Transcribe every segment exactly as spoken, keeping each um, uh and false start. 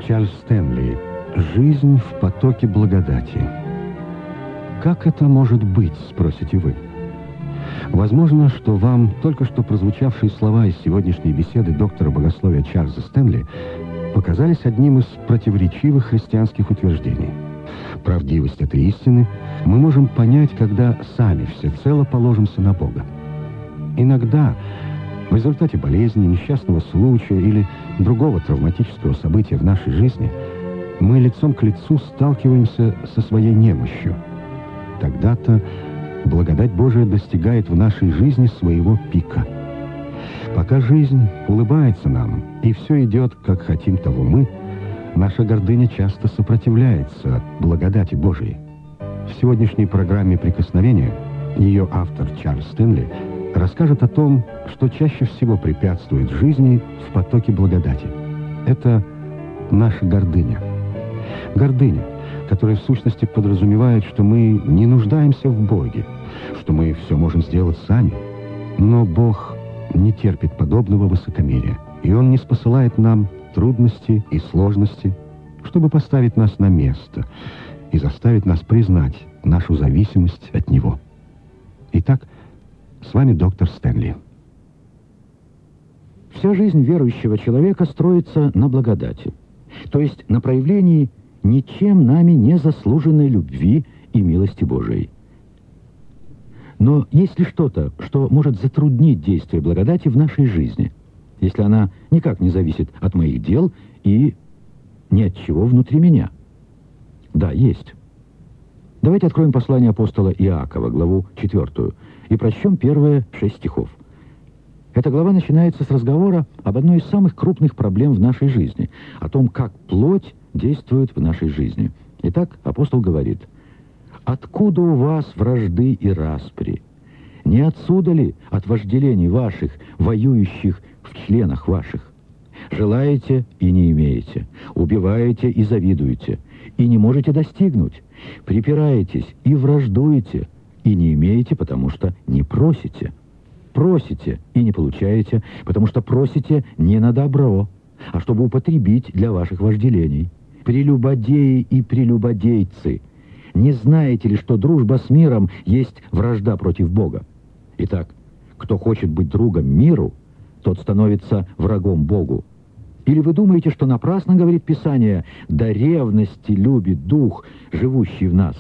Чарльз Стэнли. «Жизнь в потоке благодати». Как это может быть, спросите вы? Возможно, что вам только что прозвучавшие слова из сегодняшней беседы доктора богословия Чарльза Стэнли показались одним из противоречивых христианских утверждений. Правдивость этой истины мы можем понять, когда сами всецело положимся на Бога. Иногда в результате болезни, несчастного случая или другого травматического события в нашей жизни мы лицом к лицу сталкиваемся со своей немощью. Тогда-то благодать Божия достигает в нашей жизни своего пика. Пока жизнь улыбается нам, и все идет, как хотим того мы, наша гордыня часто сопротивляется благодати Божией. В сегодняшней программе «Прикосновение» ее автор Чарльз Стэнли расскажет о том, что чаще всего препятствует жизни в потоке благодати. Это наша гордыня. Гордыня, которая в сущности подразумевает, что мы не нуждаемся в Боге, что мы все можем сделать сами. Но Бог не терпит подобного высокомерия, и Он не спосылает нам трудности и сложности, чтобы поставить нас на место и заставить нас признать нашу зависимость от Него. Итак, с вами доктор Стэнли. Вся жизнь верующего человека строится на благодати, то есть на проявлении ничем нами не заслуженной любви и милости Божией. Но есть ли что-то, что может затруднить действие благодати в нашей жизни, если она никак не зависит от моих дел и ни от чего внутри меня? Да, есть. Давайте откроем послание апостола Иакова, главу четвертую, и прочтем первые шесть стихов. Эта глава начинается с разговора об одной из самых крупных проблем в нашей жизни, о том, как плоть действует в нашей жизни. Итак, апостол говорит: «Откуда у вас вражды и распри? Не отсюда ли от вожделений ваших, воюющих в членах ваших? Желаете и не имеете, убиваете и завидуете, и не можете достигнуть, припираетесь и враждуете, и не имеете, потому что не просите. Просите и не получаете, потому что просите не на добро, а чтобы употребить для ваших вожделений. Прелюбодеи и прелюбодейцы, не знаете ли, что дружба с миром есть вражда против Бога? Итак, кто хочет быть другом миру, тот становится врагом Богу. Или вы думаете, что напрасно говорит Писание: до ревности любит Дух, живущий в нас?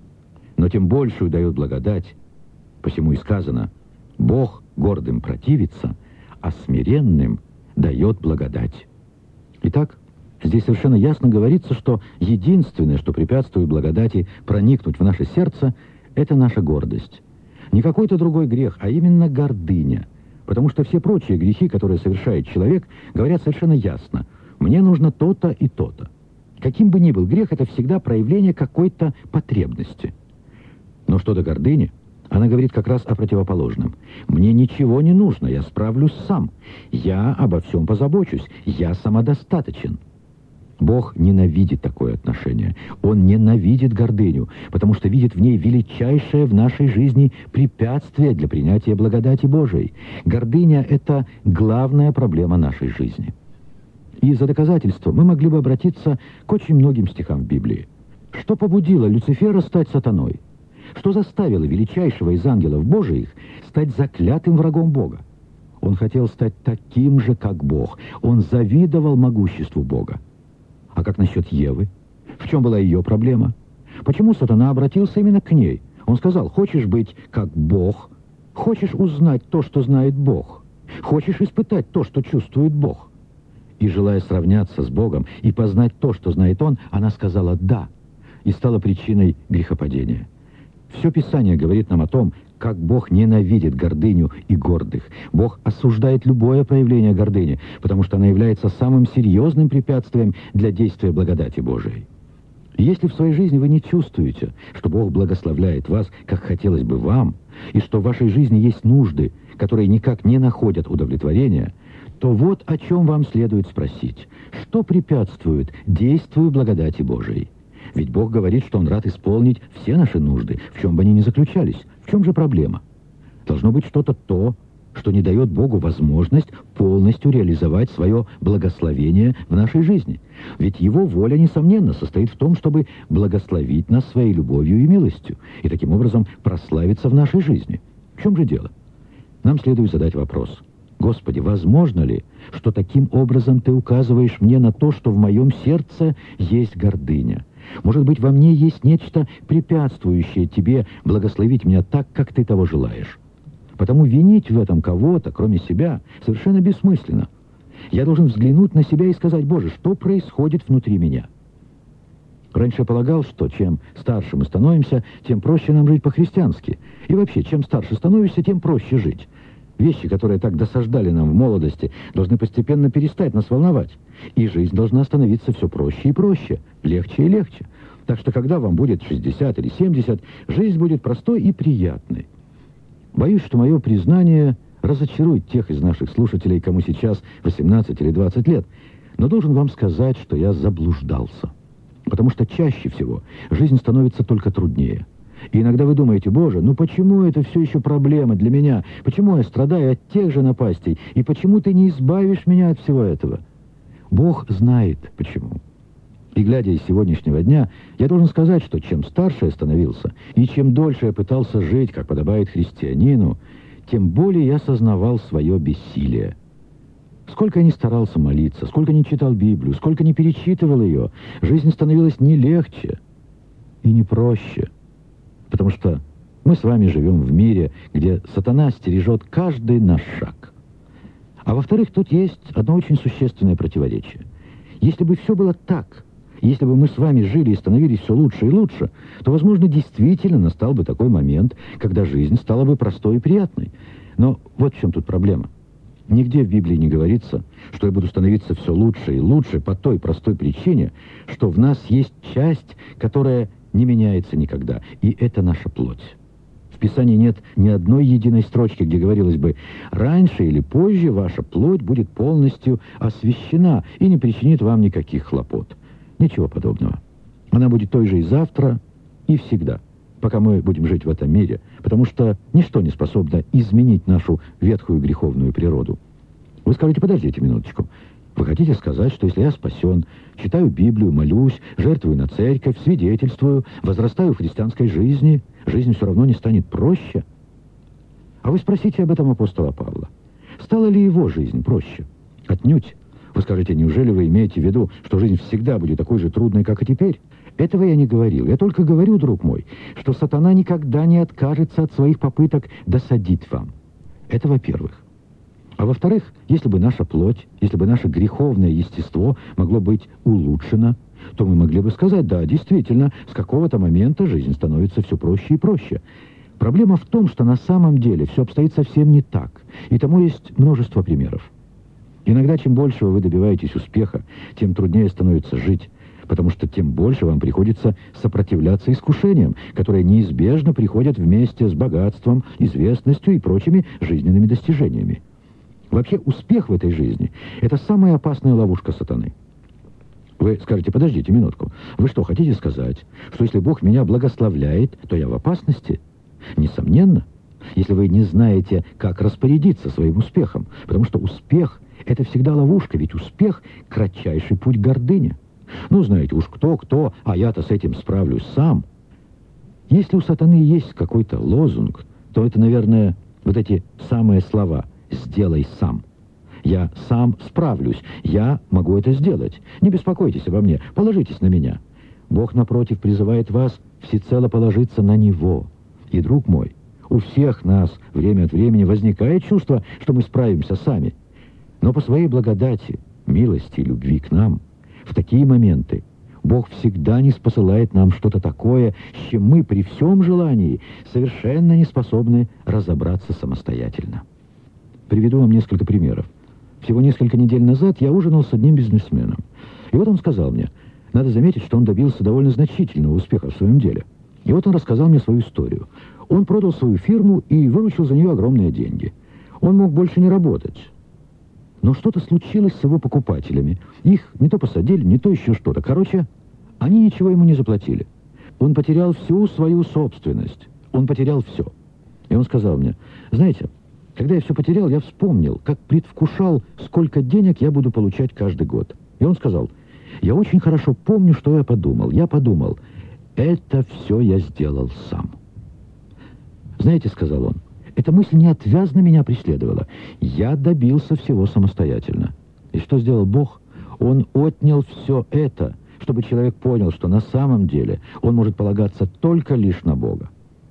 Но тем большую дает благодать. Посему и сказано: Бог гордым противится, а смиренным дает благодать. Итак, здесь совершенно ясно говорится, что единственное, что препятствует благодати проникнуть в наше сердце, это наша гордость. Не какой-то другой грех, а именно гордыня. Потому что все прочие грехи, которые совершает человек, говорят совершенно ясно: мне нужно то-то и то-то. Каким бы ни был грех, это всегда проявление какой-то потребности. Но что до гордыни, она говорит как раз о противоположном. Мне ничего не нужно, я справлюсь сам. Я обо всем позабочусь, я самодостаточен. Бог ненавидит такое отношение. Он ненавидит гордыню, потому что видит в ней величайшее в нашей жизни препятствие для принятия благодати Божией. Гордыня — это главная проблема нашей жизни. И за доказательство мы могли бы обратиться к очень многим стихам в Библии. Что побудило Люцифера стать сатаной? Что заставило величайшего из ангелов Божиих стать заклятым врагом Бога? Он хотел стать таким же, как Бог. Он завидовал могуществу Бога. А как насчет Евы? В чем была ее проблема? Почему сатана обратился именно к ней? Он сказал: хочешь быть как Бог? Хочешь узнать то, что знает Бог? Хочешь испытать то, что чувствует Бог? И, желая сравняться с Богом и познать то, что знает Он, она сказала «да», и стала причиной грехопадения. Все Писание говорит нам о том, как Бог ненавидит гордыню и гордых. Бог осуждает любое проявление гордыни, потому что она является самым серьезным препятствием для действия благодати Божией. Если в своей жизни вы не чувствуете, что Бог благословляет вас, как хотелось бы вам, и что в вашей жизни есть нужды, которые никак не находят удовлетворения, то вот о чем вам следует спросить. Что препятствует действию благодати Божией? Ведь Бог говорит, что Он рад исполнить все наши нужды, в чем бы они ни заключались. В чем же проблема? Должно быть что-то то, что не дает Богу возможность полностью реализовать свое благословение в нашей жизни. Ведь Его воля, несомненно, состоит в том, чтобы благословить нас своей любовью и милостью, и таким образом прославиться в нашей жизни. В чем же дело? Нам следует задать вопрос: Господи, возможно ли, что таким образом Ты указываешь мне на то, что в моем сердце есть гордыня? Может быть, во мне есть нечто, препятствующее Тебе благословить меня так, как Ты того желаешь? Потому винить в этом кого-то, кроме себя, совершенно бессмысленно. Я должен взглянуть на себя и сказать: Боже, что происходит внутри меня? Раньше я полагал, что чем старше мы становимся, тем проще нам жить по-христиански. И вообще, чем старше становишься, тем проще жить. Вещи, которые так досаждали нам в молодости, должны постепенно перестать нас волновать. И жизнь должна становиться все проще и проще, легче и легче. Так что, когда вам будет шестьдесят или семьдесят, жизнь будет простой и приятной. Боюсь, что мое признание разочарует тех из наших слушателей, кому сейчас восемнадцать или двадцать лет. Но должен вам сказать, что я заблуждался. Потому что чаще всего жизнь становится только труднее. И иногда вы думаете: Боже, ну почему это все еще проблема для меня? Почему я страдаю от тех же напастей? И почему Ты не избавишь меня от всего этого? Бог знает почему. И глядя из сегодняшнего дня, я должен сказать, что чем старше я становился, и чем дольше я пытался жить, как подобает христианину, тем более я сознавал свое бессилие. Сколько я ни старался молиться, сколько ни читал Библию, сколько ни перечитывал ее, жизнь становилась не легче и не проще. Потому что мы с вами живем в мире, где сатана стережет каждый наш шаг. А во-вторых, тут есть одно очень существенное противоречие. Если бы все было так, если бы мы с вами жили и становились все лучше и лучше, то, возможно, действительно настал бы такой момент, когда жизнь стала бы простой и приятной. Но вот в чем тут проблема. Нигде в Библии не говорится, что я буду становиться все лучше и лучше по той простой причине, что в нас есть часть, которая не меняется никогда, и это наша плоть. В Писании нет ни одной единой строчки, где говорилось бы: раньше или позже ваша плоть будет полностью освящена и не причинит вам никаких хлопот. Ничего подобного. Она будет той же и завтра, и всегда, пока мы будем жить в этом мире, потому что ничто не способно изменить нашу ветхую греховную природу. Вы скажете: подождите минуточку. Вы хотите сказать, что если я спасен, читаю Библию, молюсь, жертвую на церковь, свидетельствую, возрастаю в христианской жизни, жизнь все равно не станет проще? А вы спросите об этом апостола Павла. Стала ли его жизнь проще? Отнюдь. Вы скажете: неужели вы имеете в виду, что жизнь всегда будет такой же трудной, как и теперь? Этого я не говорил. Я только говорю, друг мой, что сатана никогда не откажется от своих попыток досадить вам. Это во-первых. А во-вторых, если бы наша плоть, если бы наше греховное естество могло быть улучшено, то мы могли бы сказать: да, действительно, с какого-то момента жизнь становится все проще и проще. Проблема в том, что на самом деле все обстоит совсем не так, и тому есть множество примеров. Иногда, чем больше вы добиваетесь успеха, тем труднее становится жить, потому что тем больше вам приходится сопротивляться искушениям, которые неизбежно приходят вместе с богатством, известностью и прочими жизненными достижениями. Вообще, успех в этой жизни – это самая опасная ловушка сатаны. Вы скажете: подождите минутку, вы что, хотите сказать, что если Бог меня благословляет, то я в опасности? Несомненно, если вы не знаете, как распорядиться своим успехом, потому что успех – это всегда ловушка, ведь успех – кратчайший путь к гордыне. Ну, знаете, уж кто-кто, а я-то с этим справлюсь сам. Если у сатаны есть какой-то лозунг, то это, наверное, вот эти самые слова «сделай сам». Я сам справлюсь, я могу это сделать. Не беспокойтесь обо мне, положитесь на меня. Бог, напротив, призывает вас всецело положиться на Него. И, друг мой, у всех нас время от времени возникает чувство, что мы справимся сами. Но по своей благодати, милости и любви к нам, в такие моменты Бог всегда не спосылает нам что-то такое, с чем мы при всем желании совершенно не способны разобраться самостоятельно. Приведу вам несколько примеров. Всего несколько недель назад я ужинал с одним бизнесменом. И вот он сказал мне: надо заметить, что он добился довольно значительного успеха в своем деле. И вот он рассказал мне свою историю. Он продал свою фирму и выручил за нее огромные деньги. Он мог больше не работать. Но что-то случилось с его покупателями. Их не то посадили, не то еще что-то. Короче, они ничего ему не заплатили. Он потерял всю свою собственность. Он потерял все. И он сказал мне: знаете, Когда я все потерял, я вспомнил, как предвкушал, сколько денег я буду получать каждый год. И он сказал: я очень хорошо помню, что я подумал. Я подумал, это все я сделал сам. Знаете, сказал он, эта мысль неотвязно меня преследовала. Я добился всего самостоятельно. И что сделал Бог? Он отнял все это, чтобы человек понял, что на самом деле он может полагаться только лишь на Бога.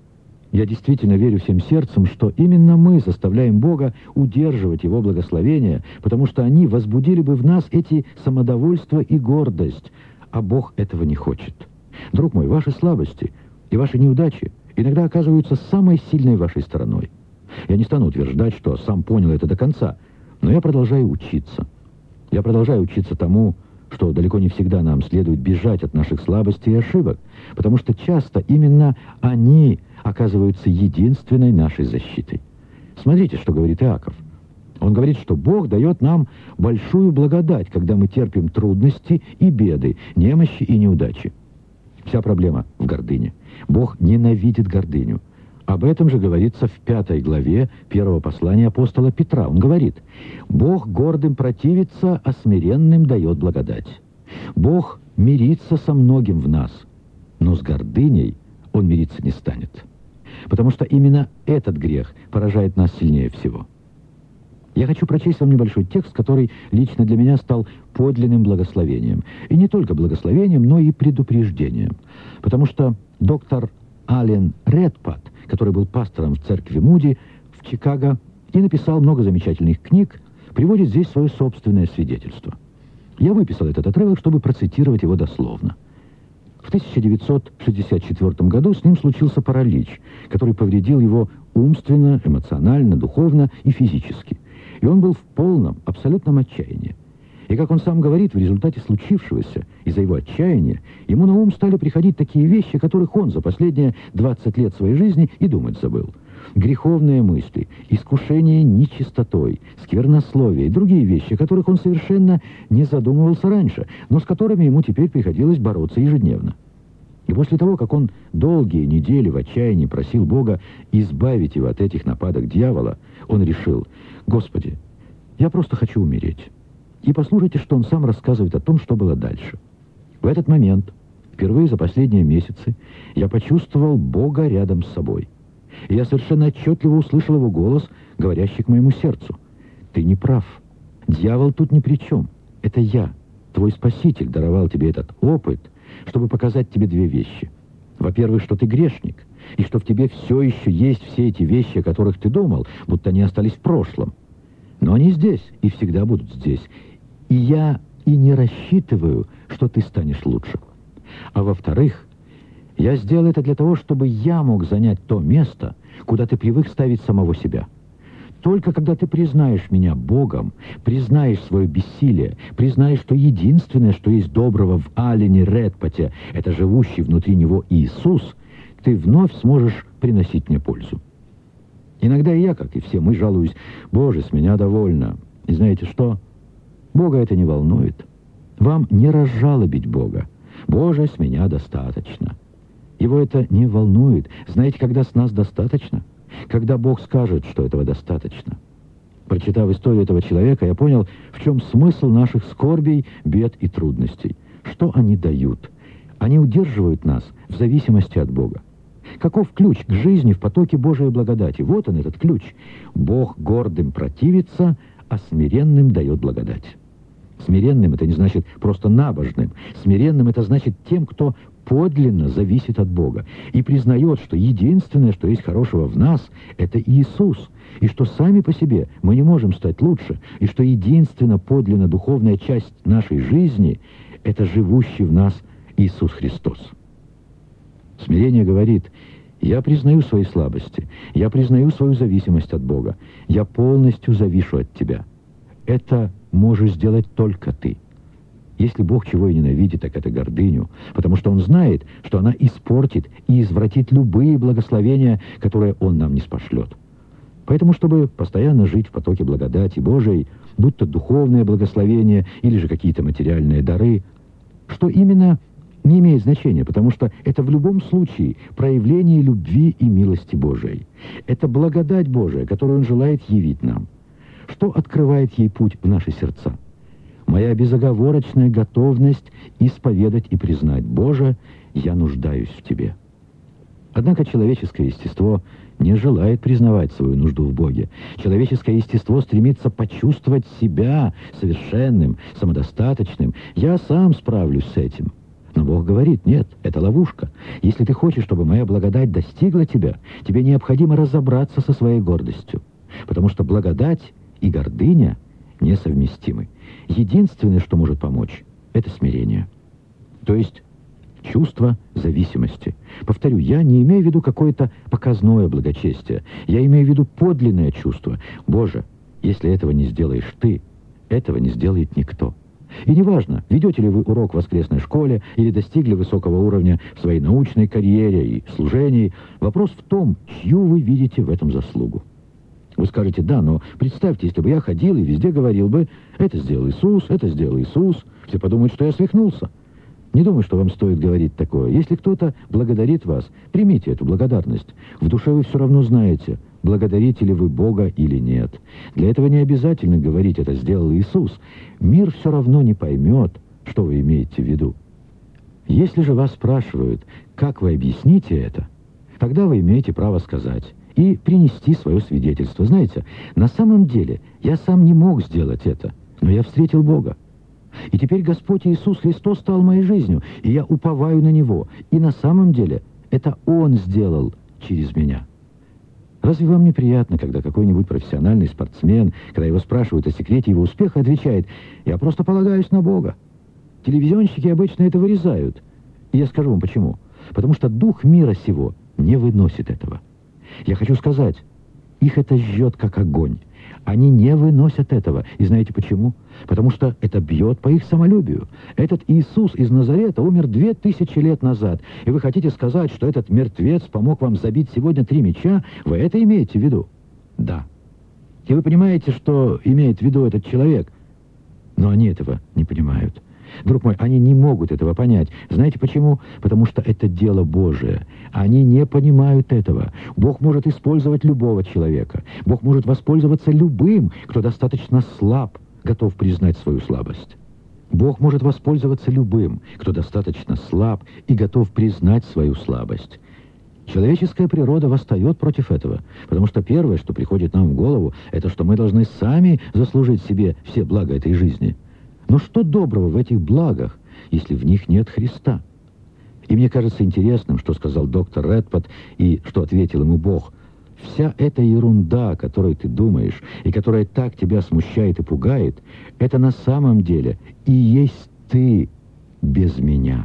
Я действительно верю всем сердцем, что именно мы заставляем Бога удерживать Его благословения, потому что они возбудили бы в нас эти самодовольство и гордость, а Бог этого не хочет. Друг мой, ваши слабости и ваши неудачи иногда оказываются самой сильной вашей стороной. Я не стану утверждать, что сам понял это до конца, но я продолжаю учиться. Я продолжаю учиться тому, что далеко не всегда нам следует бежать от наших слабостей и ошибок, потому что часто именно они оказываются единственной нашей защитой. Смотрите, что говорит Иаков. Он говорит, что Бог дает нам большую благодать, когда мы терпим трудности и беды, немощи и неудачи. Вся проблема в гордыне. Бог ненавидит гордыню. Об этом же говорится в пятой главе первого послания апостола Петра. Он говорит: «Бог гордым противится, а смиренным дает благодать». Бог мирится со многим в нас, но с гордыней Он мириться не станет. Потому что именно этот грех поражает нас сильнее всего. Я хочу прочесть вам небольшой текст, который лично для меня стал подлинным благословением. И не только благословением, но и предупреждением. Потому что доктор Аллен Редпад, который был пастором в церкви Муди в Чикаго и написал много замечательных книг, приводит здесь свое собственное свидетельство. Я выписал этот отрывок, чтобы процитировать его дословно. В тысяча девятьсот шестьдесят четвёртом году с ним случился паралич, который повредил его умственно, эмоционально, духовно и физически. И он был в полном, абсолютном отчаянии. И, как он сам говорит, в результате случившегося, из-за его отчаяния, ему на ум стали приходить такие вещи, которых он за последние двадцать лет своей жизни и думать забыл. Греховные мысли, искушение нечистотой, сквернословие и другие вещи, о которых он совершенно не задумывался раньше, но с которыми ему теперь приходилось бороться ежедневно. И после того, как он долгие недели в отчаянии просил Бога избавить его от этих нападок дьявола, он решил: «Господи, я просто хочу умереть». И послушайте, что он сам рассказывает о том, что было дальше. В этот момент, впервые за последние месяцы, я почувствовал Бога рядом с собой. И я совершенно отчетливо услышал его голос, говорящий к моему сердцу: «Ты не прав. Дьявол тут ни при чем. Это я, твой Спаситель, даровал тебе этот опыт, чтобы показать тебе две вещи. Во-первых, что ты грешник, и что в тебе все еще есть все эти вещи, о которых ты думал, будто они остались в прошлом. Но они здесь и всегда будут здесь. И я и не рассчитываю, что ты станешь лучше. А во-вторых, я сделал это для того, чтобы я мог занять то место, куда ты привык ставить самого себя. Только когда ты признаешь меня Богом, признаешь свое бессилие, признаешь, что единственное, что есть доброго в Аллене Редпаде, это живущий внутри него Иисус, ты вновь сможешь приносить мне пользу. Иногда и я, как и все мы, жалуюсь: «Боже, с меня довольно». И знаете что? Бога это не волнует. Вам не разжалобить Бога. «Боже, с меня достаточно». Его это не волнует. Знаете, когда с нас достаточно? Когда Бог скажет, что этого достаточно. Прочитав историю этого человека, я понял, в чем смысл наших скорбей, бед и трудностей. Что они дают? Они удерживают нас в зависимости от Бога. Каков ключ к жизни в потоке Божией благодати? Вот он, этот ключ. Бог гордым противится, а смиренным дает благодать. Смиренным — это не значит просто набожным. Смиренным — это значит тем, кто подлинно зависит от Бога и признает, что единственное, что есть хорошего в нас, это Иисус, и что сами по себе мы не можем стать лучше, и что единственная подлинно духовная часть нашей жизни — это живущий в нас Иисус Христос. Смирение говорит: я признаю свои слабости, я признаю свою зависимость от Бога, я полностью завишу от Тебя. Это можешь сделать только Ты. Если Бог чего и ненавидит, так это гордыню, потому что Он знает, что она испортит и извратит любые благословения, которые Он нам не спошлет. Поэтому, чтобы постоянно жить в потоке благодати Божией, будь то духовное благословение или же какие-то материальные дары, что именно не имеет значения, потому что это в любом случае проявление любви и милости Божией. Это благодать Божия, которую Он желает явить нам. Что открывает ей путь в наши сердца? Моя безоговорочная готовность исповедать и признать: Боже, я нуждаюсь в Тебе. Однако человеческое естество не желает признавать свою нужду в Боге. Человеческое естество стремится почувствовать себя совершенным, самодостаточным. Я сам справлюсь с этим. Но Бог говорит: нет, это ловушка. Если ты хочешь, чтобы моя благодать достигла тебя, тебе необходимо разобраться со своей гордостью. Потому что благодать и гордыня несовместимы. Единственное, что может помочь, это смирение. То есть чувство зависимости. Повторю, я не имею в виду какое-то показное благочестие. Я имею в виду подлинное чувство. Боже, если этого не сделаешь ты, этого не сделает никто. И неважно, ведете ли вы урок в воскресной школе или достигли высокого уровня в своей научной карьере и служении, вопрос в том, чью вы видите в этом заслугу. Вы скажете: да, но представьте, если бы я ходил и везде говорил бы: это сделал Иисус, это сделал Иисус, все подумают, что я свихнулся. Не думаю, что вам стоит говорить такое. Если кто-то благодарит вас, примите эту благодарность. В душе вы все равно знаете, благодарите ли вы Бога или нет. Для этого не обязательно говорить: это сделал Иисус. Мир все равно не поймет, что вы имеете в виду. Если же вас спрашивают, как вы объясните это, тогда вы имеете право сказать и принести свое свидетельство. Знаете, на самом деле я сам не мог сделать это, но я встретил Бога. И теперь Господь Иисус Христос стал моей жизнью, и я уповаю на Него. И на самом деле это Он сделал через меня. Разве вам не приятно, когда какой-нибудь профессиональный спортсмен, когда его спрашивают о секрете его успеха, отвечает: я просто полагаюсь на Бога? Телевизионщики обычно это вырезают. И я скажу вам почему. Потому что дух мира сего не выносит этого. Я хочу сказать, их это жжет как огонь. Они не выносят этого. И знаете почему? Потому что это бьет по их самолюбию. Этот Иисус из Назарета умер две тысячи лет назад. И вы хотите сказать, что этот мертвец помог вам забить сегодня три мяча? Вы это имеете в виду? Да. И вы понимаете, что имеет в виду этот человек? Но они этого не понимают. Друг мой, они не могут этого понять. Знаете почему? Потому что это дело Божие. Они не понимают этого. Бог может использовать любого человека. Бог может воспользоваться любым, кто достаточно слаб, готов признать свою слабость. Бог может воспользоваться любым, кто достаточно слаб и готов признать свою слабость. Человеческая природа восстает против этого, потому что первое, что приходит нам в голову, это что мы должны сами заслужить себе все блага этой жизни. Но что доброго в этих благах, если в них нет Христа? И мне кажется интересным, что сказал доктор Редпот и что ответил ему Бог. Вся эта ерунда, о которой ты думаешь, и которая так тебя смущает и пугает, это на самом деле и есть ты без меня.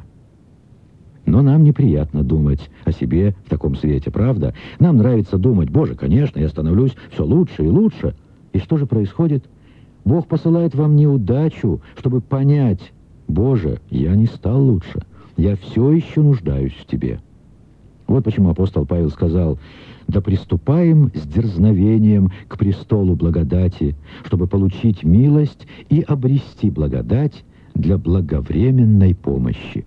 Но нам неприятно думать о себе в таком свете, правда? Нам нравится думать: Боже, конечно, я становлюсь все лучше и лучше. И что же происходит? Бог посылает вам неудачу, чтобы понять: Боже, я не стал лучше, я все еще нуждаюсь в Тебе. Вот почему апостол Павел сказал: да приступаем с дерзновением к престолу благодати, чтобы получить милость и обрести благодать для благовременной помощи.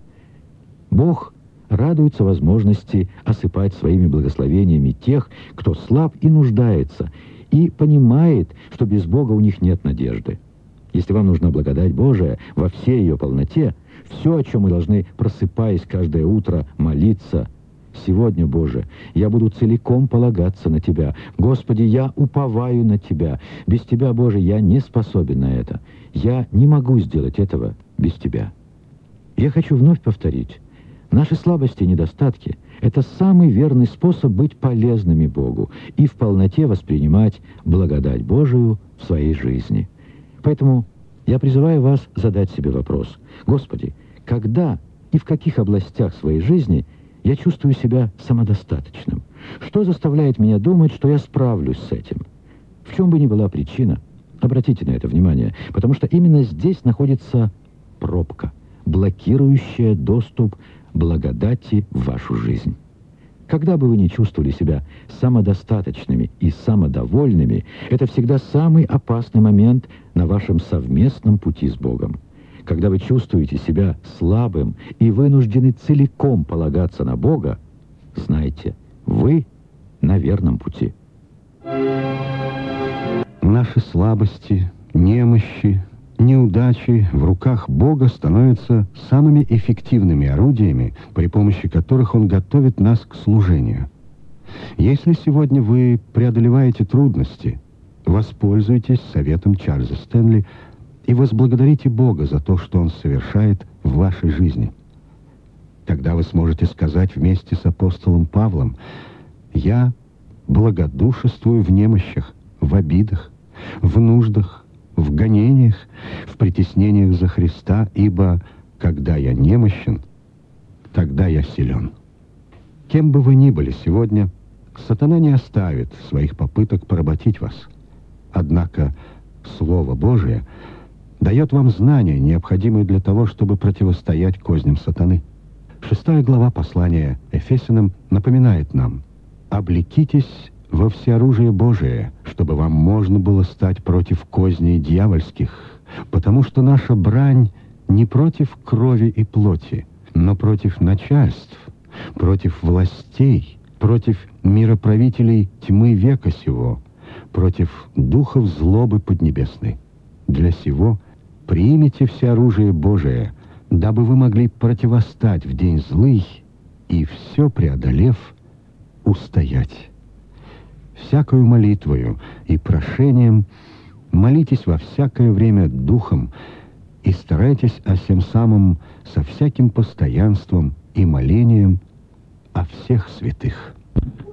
Бог радуется возможности осыпать своими благословениями тех, кто слаб и нуждается, и понимает, что без Бога у них нет надежды. Если вам нужна благодать Божия во всей ее полноте, все, о чем мы должны, просыпаясь каждое утро, молиться: сегодня, Боже, я буду целиком полагаться на Тебя. Господи, я уповаю на Тебя. Без Тебя, Боже, я не способен на это. Я не могу сделать этого без Тебя. Я хочу вновь повторить. Наши слабости и недостатки – это самый верный способ быть полезными Богу и в полноте воспринимать благодать Божию в своей жизни. Поэтому я призываю вас задать себе вопрос: Господи, когда и в каких областях своей жизни я чувствую себя самодостаточным? Что заставляет меня думать, что я справлюсь с этим? В чем бы ни была причина, обратите на это внимание, потому что именно здесь находится пробка, блокирующая доступ благодати в вашу жизнь. Когда бы вы ни чувствовали себя самодостаточными и самодовольными, это всегда самый опасный момент на вашем совместном пути с Богом. Когда вы чувствуете себя слабым и вынуждены целиком полагаться на Бога, знайте, вы на верном пути. Наши слабости, немощи, неудачи в руках Бога становятся самыми эффективными орудиями, при помощи которых Он готовит нас к служению. Если сегодня вы преодолеваете трудности, воспользуйтесь советом Чарльза Стэнли и возблагодарите Бога за то, что Он совершает в вашей жизни. Тогда вы сможете сказать вместе с апостолом Павлом: «Я благодушествую в немощах, в обидах, в нуждах, в гонениях, в притеснениях за Христа, ибо когда я немощен, тогда я силен». Кем бы вы ни были сегодня, сатана не оставит своих попыток поработить вас. Однако Слово Божие дает вам знания, необходимые для того, чтобы противостоять козням сатаны. Шестая глава послания Ефесянам напоминает нам: «Облекитесь во всеоружие Божие, чтобы вам можно было стать против козней дьявольских, потому что наша брань не против крови и плоти, но против начальств, против властей, против мироправителей тьмы века сего, против духов злобы поднебесной. Для сего примите всеоружие Божие, дабы вы могли противостать в день злый и, все преодолев, устоять. Всякою молитвою и прошением молитесь во всякое время духом и старайтесь о сем самом со всяким постоянством и молением о всех святых».